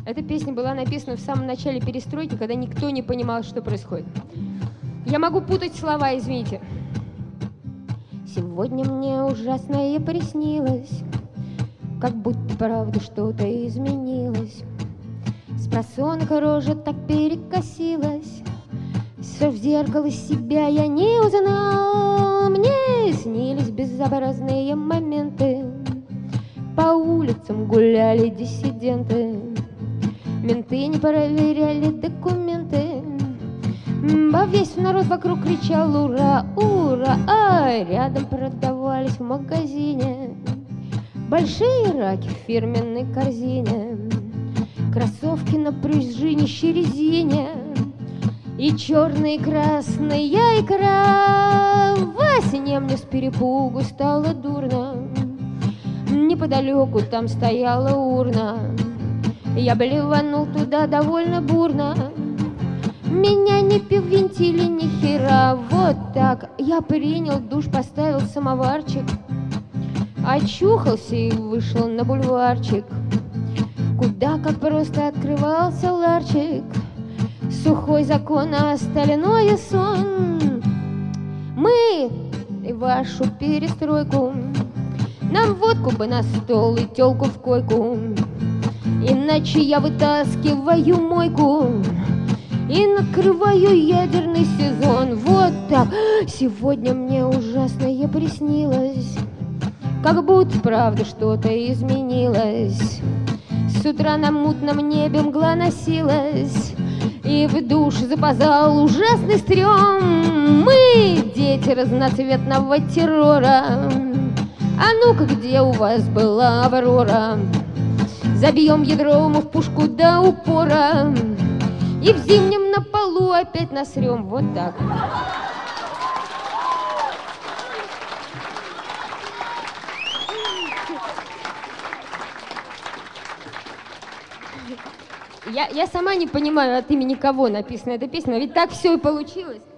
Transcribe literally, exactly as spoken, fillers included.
Эта песня была написана в самом начале перестройки, когда никто не понимал, что происходит. Я могу путать слова, извините. Сегодня мне ужасное приснилось, как будто правда что-то изменилось. Спросонок рожа так перекосилась, все в зеркало себя я не узнал. Мне снились безобразные моменты, по улицам гуляли диссиденты, менты не проверяли документы, а весь народ вокруг кричал «Ура! Ура!», а рядом продавались в магазине большие раки в фирменной корзине, кроссовки на пружинищей резине и черная и красная икра. Во сне мне с перепугу стало дурно, неподалеку там стояла урна, я блеванул туда довольно бурно. Меня не винтили ни хера, вот так. Я принял душ, поставил самоварчик, очухался и вышел на бульварчик, куда как просто открывался ларчик. Сухой закон, а остальное сон. Мы и вашу перестройку, нам водку бы на стол и тёлку в койку, иначе я вытаскиваю мойку и накрываю ядерный сезон. Вот так. Сегодня мне ужасное приснилось, как будто правда что-то изменилось. С утра на мутном небе мгла носилась, и в душ запоздал ужасный стрём. Мы дети разноцветного террора. А ну-ка, где у вас была Аврора? Забьем ядром в пушку до упора и в зимнем на полу опять насрем. Вот так. Я, я сама не понимаю, от имени кого написана эта песня, но ведь так все и получилось.